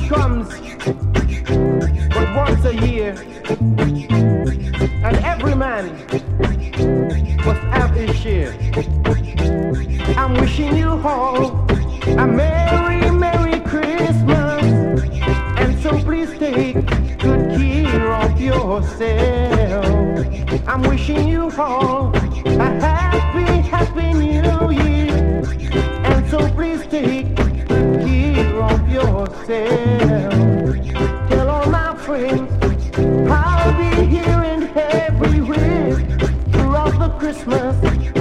comes but once a year, and every man must have his share. I'm wishing you all a Merry, Merry Christmas, and so please take good care of yourself. I'm wishing you all a happy, happy New Year, and so please take good care of yourself. Tell all my friends I'll be here and everywhere throughout the Christmas